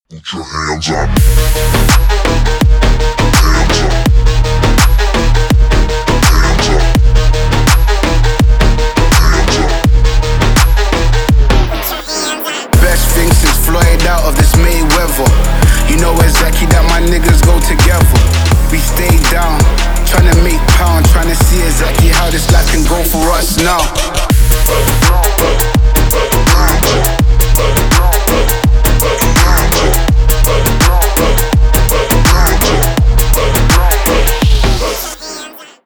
Put your hands up. Hands up. Hands up. Hands up. Best thing since Floyd out of this Mayweather. You know exactly that my niggas go together. We stay down, tryna make pound, tryna see exactly how this life can go for us now.